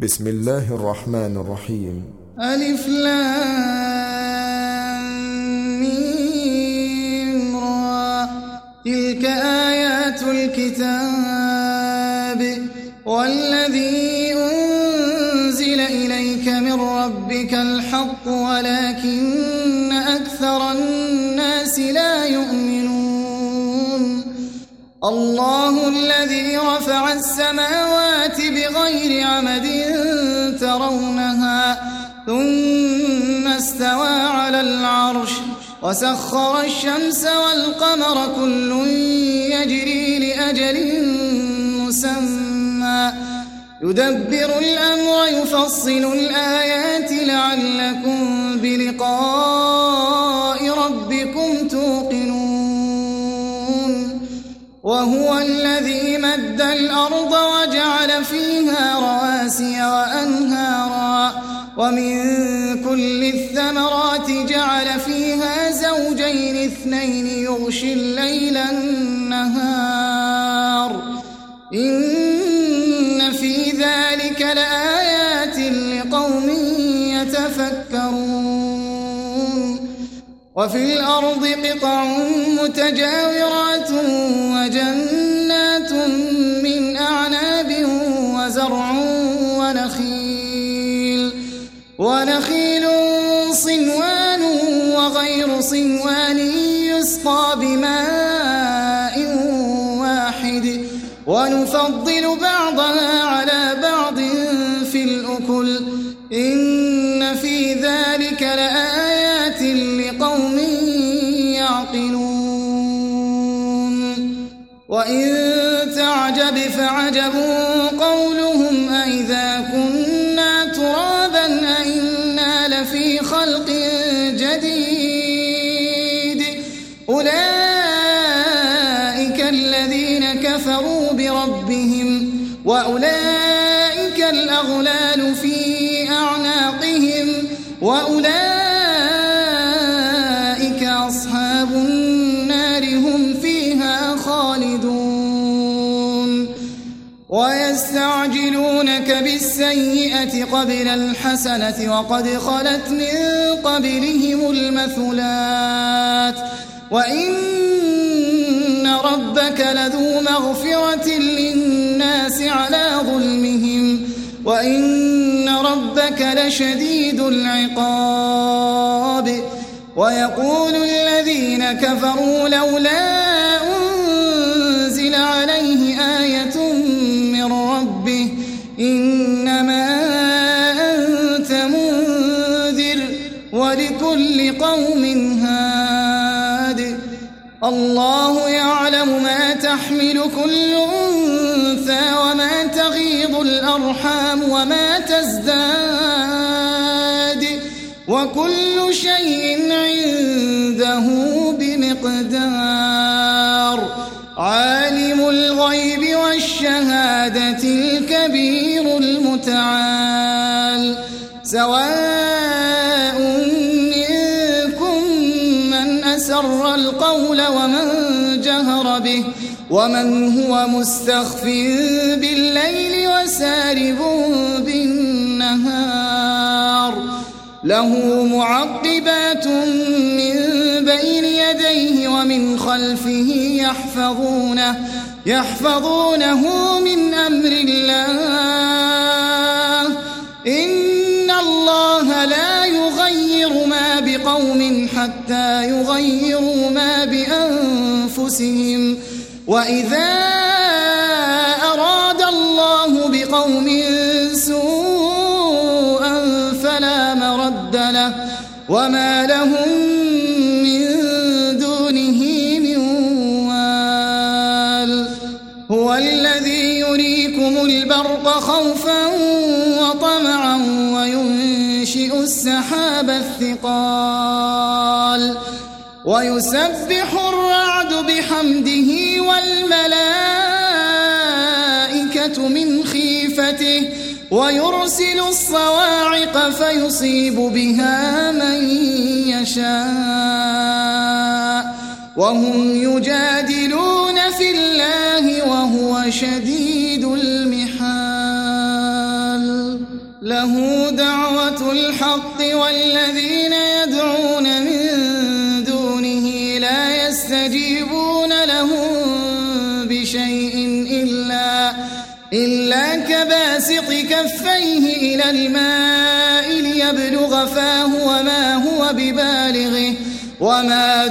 بسم الله الرحمن الرحيم. ألف لام ميم را، تلك آيات الكتاب والذي أنزل إليك من ربك الحق ولكن أكثر الناس لا يؤمنون. الله الذي رفع السماوات بغير عمد ترونها ثم استوى على العرش وسخر الشمس والقمر كل يجري لأجل مسمى يدبر الأمر يفصل الآيات لعلكم بلقاء ربكم توقنون. وهو الذي مد الأرض وجعل فيها رواسي وأنهارا ومن كل الثمرات جعل فيها زوجين اثنين يغشي الليل النهار إن في ذلك لآيات لقوم يتفكرون. وفي الأرض قطع متجاورات وجنات من أعناب وزرع ونخيل صنوان وغير صنوان يسقى بماء واحد ونفضل بعضها على بعض في الأكل إن في ذلك لآيات لقوم يعقلون. وإن تعجب فعجب قولهم أئذا كنا ترابا أئنا لفي خلق جديد أولئك الذين كفروا بربهم وأولئك الأغلال في أعناقهم وأولئك أصحاب النار هم فيها خالدون. ويستعجلونك بالسيئة قبل الحسنة وقد خلت من قبلهم المثلات وإن ربك لذو مغفرة للناس على ظلمهم وإن ربك لشديد العقاب. ويقول الذين كفروا لولا أنزل عليه آية من ربه إنما أنت منذر ولكل قوم هاد. الله يعلم ما تحمل كل أنثى وما تغيض الأرحام وما تزداد وكل شيء عنده بمقدار. عالم الغيب والشهادة الكبير المتعال. سواء منكم من أسر القول ومن جهر به ومن هو مستخف بالليل وسارب بالنهار له معقبات من بين يديه ومن خلفه يحفظونه من أمر الله إن الله لا يغير ما بقوم حتى يغيروا ما بأنفسهم وإذا أراد الله بقوم سوءا فلا مرد له وما لهم من دونه من وال. هو الذي يريكم البرق خوفا وطمعا وينشئ السحاب الثقال ويسبح الرعد بحمده والملائكة من خيفته ويرسل الصواعق فيصيب بها من يشاء وهم يجادلون في الله وهو شديد المحال. له دعوة الحق والذين يدعون من دونه لا يستجيبون لهم بشيء إلا كباسط كفيه إلى الماء ليبلغ فاه وما هو ببالغه وما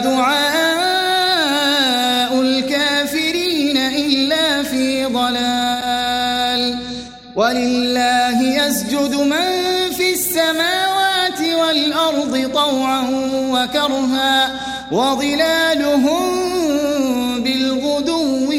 دعاء الكافرين إلا في ضلال. ولله يسجد من في السماوات والأرض طوعا وكرها وظلالهم بالغدو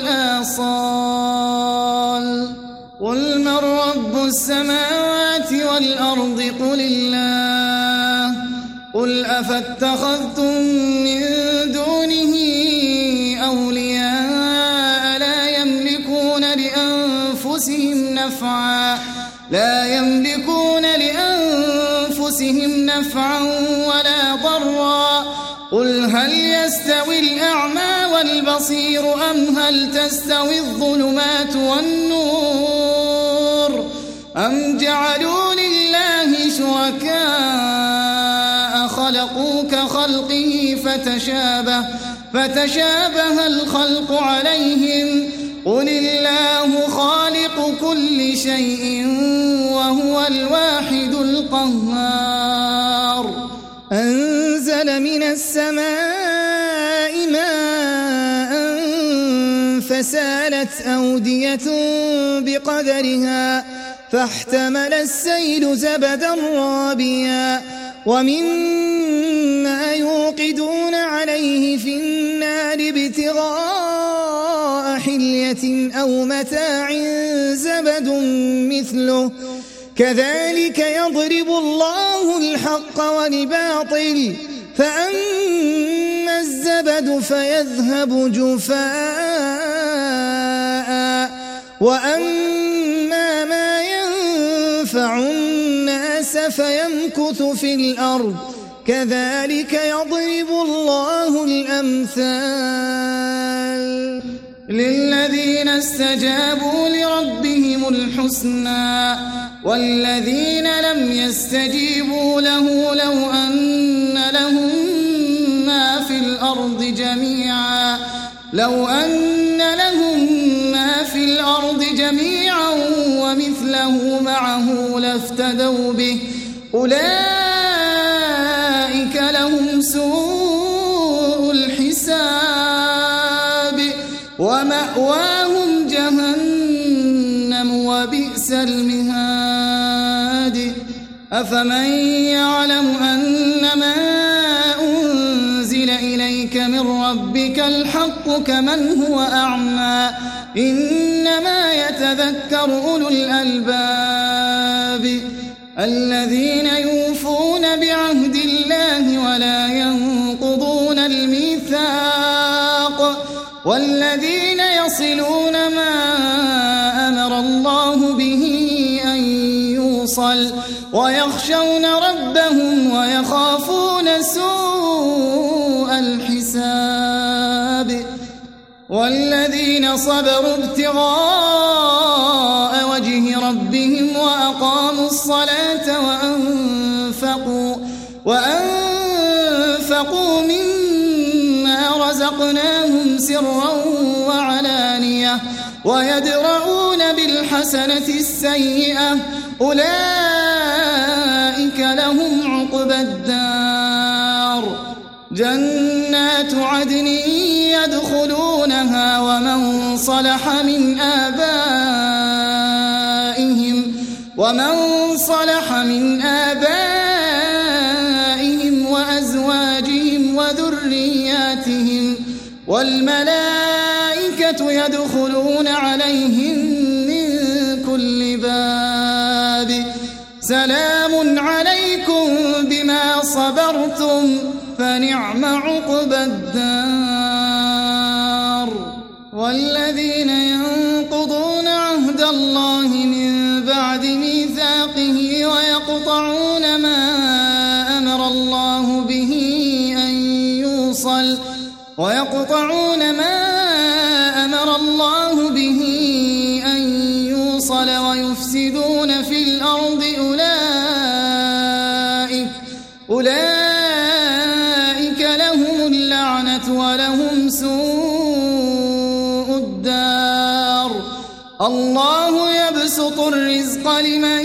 والآصال. قل من رب السماوات والأرض قل الله. قل أفاتخذتم من دونه أولياء لا يملكون لأنفسهم نفعا ولا ضرا. قل هل يستوي الأعمى والبصير أم هل تستوي الظلمات والنور أم جعلوا لله شركاء خلقوا كخلقه فتشابه الخلق عليهم. قل الله خالق كل شيء وهو الواحد القهار. أنزل من السماء ماء فسالت أودية بقدرها فاحتمل السيل زبدا رابيا ومما يوقدون عليه في النار ابتغاء حلية أو متاع زبد مثله كذلك يضرب الله الحق والباطل فأما الزبد فيذهب جفاء وأما ما ينفع الناس فيمكث في الأرض كذلك يضرب الله الأمثال. للذين استجابوا لربهم الحسنى والذين لم يستجيبوا له لو أن لهم ما في الأرض جميعا ومثله معه لافتدوا به أولئك لهم سوء الحساب ومأواهم جهنم وبئس المهاد. أفمن يعلم أنما أنزل إليك من ربك الحق كمن هو أعمى إنما يتذكر أولو الألباب الذين يوفون بعهد الله ولا ينقضون الميثاق والذين يصلون ما أمر الله به أن يوصل ويخشون ربهم ويخافون سوء الحساب. والذين صبروا ابتغاء وجه ربهم وأقاموا الصلاة وأنفقوا مما رزقناهم سرا وعلانية ويدرؤون بالحسنة السيئة أولئك لهم عقبى الدار. جنات عدن يدخلونها ومن صلح من آبائهم وأزواجهم وذرياتهم والملائكة يدخلون عليهم من كل باب سلام عليكم بما صبرتم فنعم عقبى الدار. والذين ينقضون عهد الله من بعد ميثاقه ويقطعون ما أمر الله به أن يوصل ويفسدون في الأرض الله يبسط الرزق لمن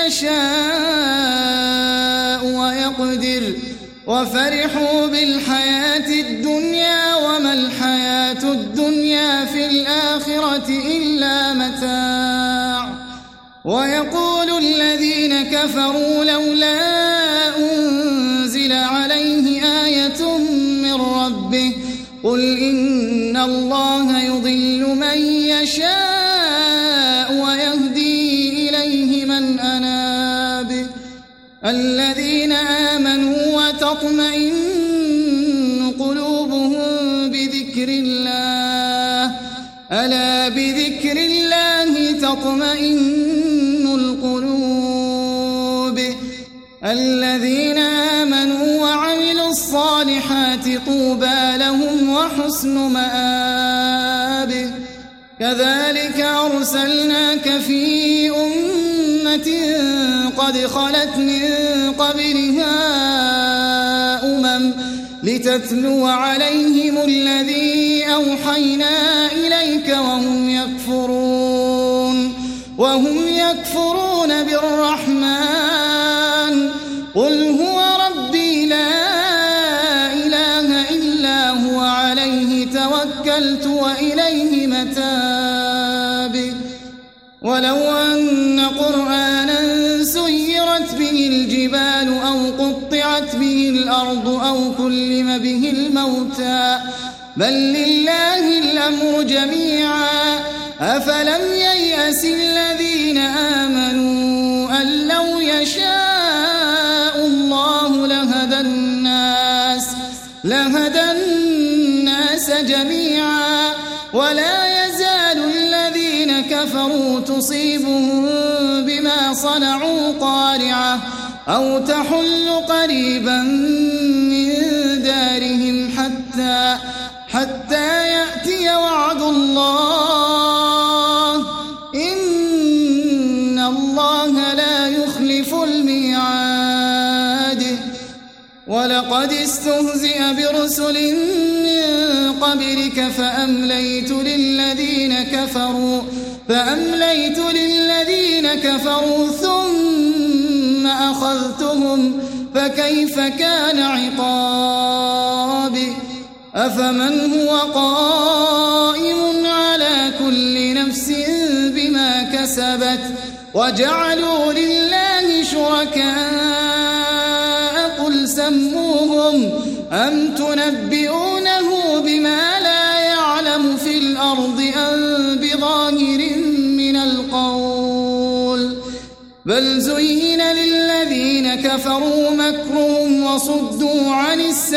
يشاء ويقدر وفرحوا بالحياة الدنيا وما الحياة الدنيا في الآخرة إلا متاع ويقول الذين كفروا لولا أنزل عليه آية من ربه قل إن الله يضل من يشاء ويهدي إليه من أناب الذين آمنوا وتطمئن قلوبهم بذكر الله ألا بذكر الله تطمئن القلوب الذين آمنوا وعملوا الصالحات طوبى لهم وحسن مآب كذلك أرسلناك في أمة قد خلت من قبلها لتتلو عليهم الذي أوحينا إليك وهم يكفرون بالرحمن قل هو ربي لا إله إلا هو عليه توكلت وإليه متاب ولو أن قرآنا سيرت به الجبال أو قطعت به الأرض أو كلم به الموتى بل لله الأمر جميعا أفلم ييأس الذين آمنوا أن لو يشاء الله لهدى الناس جميعا ولا يزال الذين كفروا تصيبهم بما صنعوا قارعة أو تحل قريبا من دارهم حتى يأتي وعد الله إن الله لا يخلف الميعاد ولقد استهزئ برسل من قبلك فأمليت للذين كفروا ثم أخذتهم فكيف كان عقاب أفمن هو قائم على كل نفس بما كسبت وجعلوا لله شركاء قل سموهم أم تنبئونه بما لا يعلم في الأرض أم بظاهر من القول بل زين للذين كفروا مكرهم وصدوا عن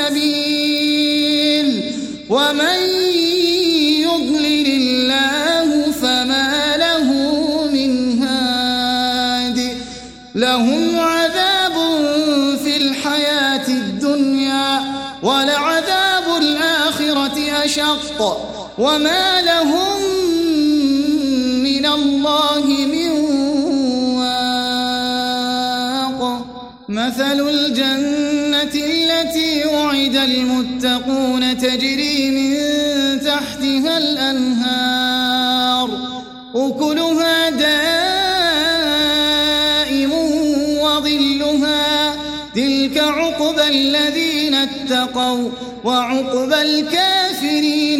السبيل ومن يضلل الله فما له من هاد لهم عذاب في الحياة الدنيا ولعذاب الآخرة أشق وما لهم من الله من واق مثل الجنة التي وعد المتقون تجري من تحتها الأنهار أكلها دائم وظلها تلك عقبى الذين اتقوا وعقبى الكافرين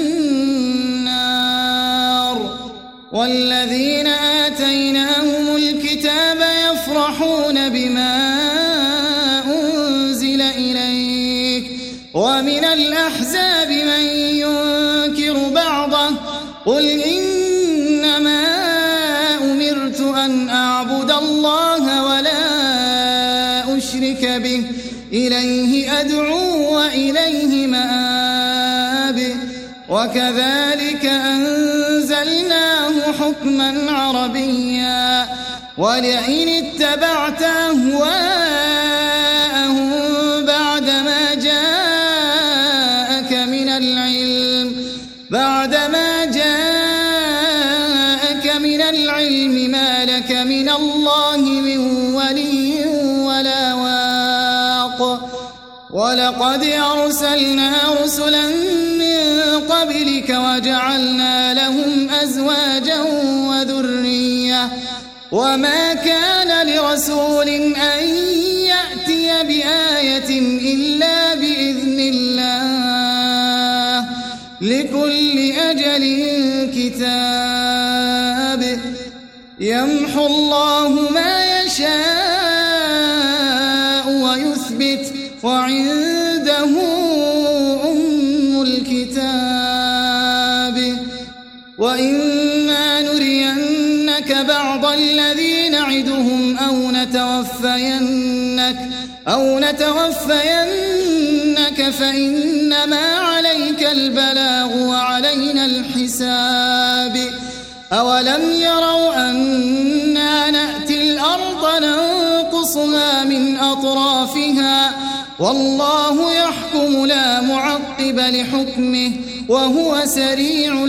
النار والذين آتيناهم الكتاب يفرحون بما أنزل إليك ومن الأحزاب من ينكر بعضه قل إنما أمرت أن أعبد الله ولا أشرك به إليه أدعو وإليه مآب وكذلك أنزلناه حكما عربيا ولئن اتبعت أهواءهم بعدما جاءك من العلم ما لك من الله من ولي ولا واق ولقد أرسلنا رسلا من قبلك وجعلنا لهم أزواجا وذرية وما كان لرسول أن يأتي بآية إلا بإذن الله لكل أجل كتاب يمحو الله ما يشاء ويثبت وعنده أم الكتاب وإما نرينك بعض الذي نعدهم أو نتوفينك فإنما عليك البلاغ وعلينا الحساب أولم يروا أنا نأتي الأرض ننقصها من أطرافها والله يحكم لا معقب لحكمه وهو سريع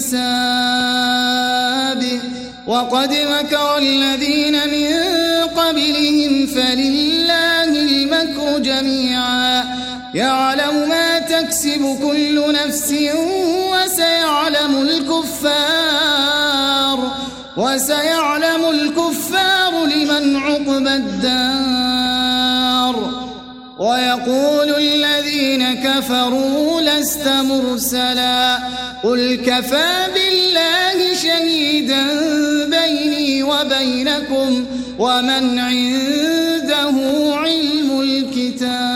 الحساب وقد مكر الذين من قبلهم فلله المكر جميعا يعلم ما تكسب كل نفس وسيعلم الكفار لمن عقبى الدار ويقول الذين كفروا لست مرسلا قل كفى بالله شهيدا بيني وبينكم ومن عنده علم الكتاب